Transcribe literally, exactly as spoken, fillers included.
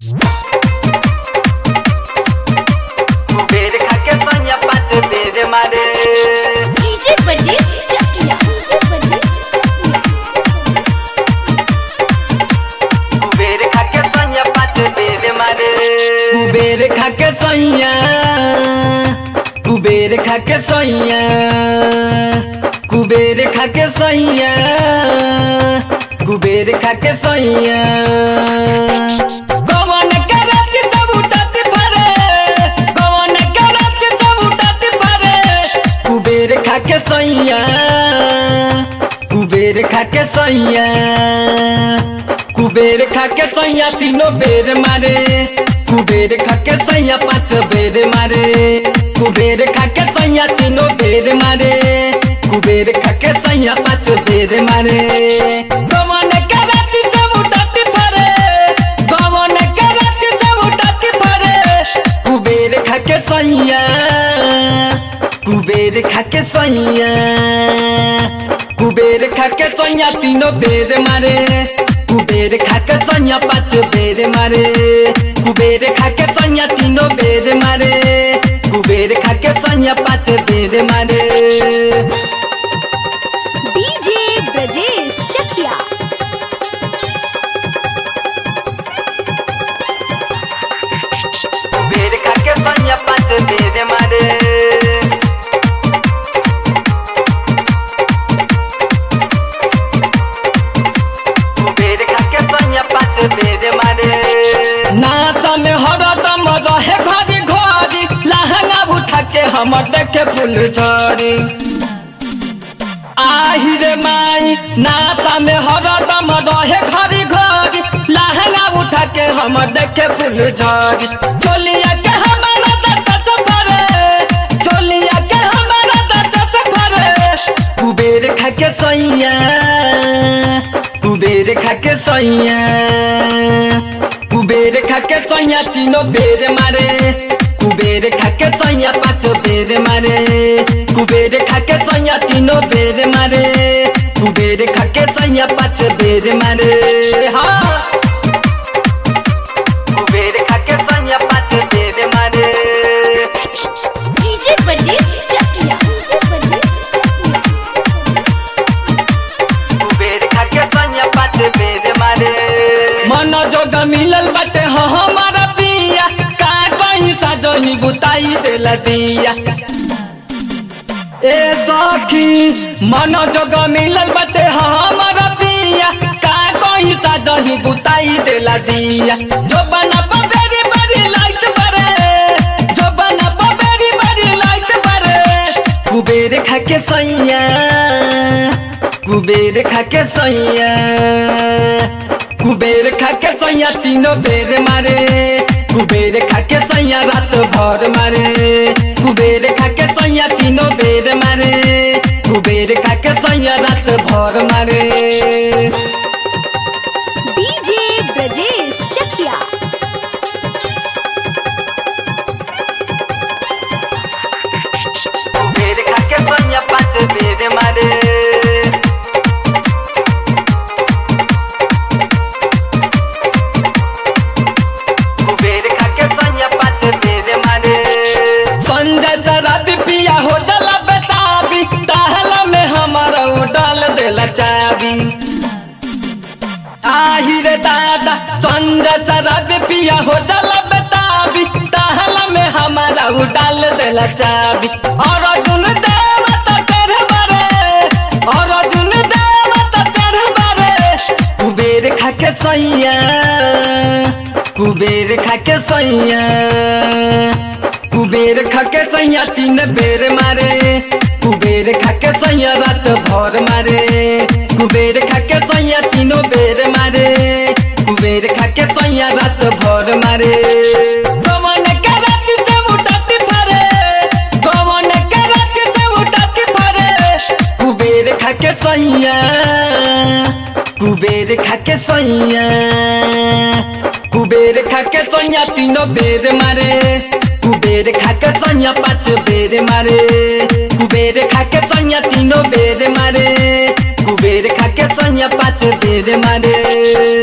कुबेर खाके सैया पाँच बेर मारे डीजे बर्जेस चकिया कुबेर खाके सैया पाँच बेर मारे कुबेर खाके सैया कुबेर खाके सैया कुबेर खाके सैया कुबेर खाके सैया गवन करत सब उठत भरे गवन करत सब उठत भरे कुबेर खाके सैया कुबेर खाके सैया कुबेर खाके सैया तीनों बेर मारे कुबेर खाके सैया पाँच बेर मारे कुबेर खाके सैया तीनों बेर मारे कुबेर खाके सैया पाँच बेर मारे गवन करत सब उठत भरे गवन करत सब उठत भरे कुबेर खाके सैया कुबेर खाके सैया कुबेर खाके सैया तीनों बेर मारे कुबेर खाके सैया पाँच बेर मारे कुबेर खाके सैया तीनों बेर मारे कुबेर खाके सैया पाँच बेर मारे डीजे बर्जेस चकिया कुबेर खाके सैया पाँच बेर मारे कुबेर खाके सैया पाँच बेर मारे नाता में हरदम रहे घड़ी घड़ी लहंगा उठा के हम देखे फूल झड़ी आही रे माई नाता में हरदम रहे घड़ी घड़ी लहंगा उठा के हम देखे फूल झड़ी चोलिया के हमारा दर्द से भरे चोलिया के हमारा दर्द से भरे कुबेर खाके सैया कुबेर खाके सैया कुबेर खाके सैया तीनों बेर मारे कुबेर खाके सैया पाँच बेर मारे कुबेर खाके सैया तीनों बेर मारे कुबेर खाके सैया पाँच बेर मारे हाँ कुबेर खाके सैया पाँच बेर मारे डीजे बर्जेस चकिया कुबेर खाके सैया पाँच बेर मारे मन जोग मिलल बाटे हाँ हमारा पिया का कहीं साजही बुताई देला दिया ए सखी मन जोग मिलल बाटे हाँ हमारा पिया का कहीं साजही बुताई देला दिया जो बना बेरी बड़ी लाइट बरे जो बना बेरी बड़ी लाइट बरे कुबेर खाके सैया कुबेर खाके सैया कुबेर खाके सैया तीनों बेर मारे कुबेर खाके सैया रात भर मारे कुबेर खाके सैया तीनों बेर मारे कुबेर खाके सैया रात भर मारे डीजे बर्जेस चकिया कुबेर खाके सैया पाँच बेर मारे कुबेर खाके सैया पाँच बेर मारे संजय शराबी पिया हो जला बेताबी ताहला में हमारा डाल देला चाबी आही रे दादा संजय शराबी पिया हो जला बेताबी ताहला में हमारा डाल देला चाबी और अर्जुन देवता तेरे बारे और अर्जुन देवता तेरे बारे कुबेर खाके सैया कुबेर खाके सैया कुबेर खाके सैया तीन बेर मारे कुबेर खाके सैया रात भर मारे कुबेर खाके सैया तीनों बेर मारे कुबेर खाके सैया रात भर मारे गवन करत सब उठत भरे गवन करत सब उठत भरे कुबेर खाके सैया कुबेर खाके सैया कुबेर खाके सैया तीनों बेर मारे कुबेर खाके सैया पाँच बेर मारे कुबेर खाके सैया तीनों बेर मारे कुबेर खाके सैया पाँच बेर मारे।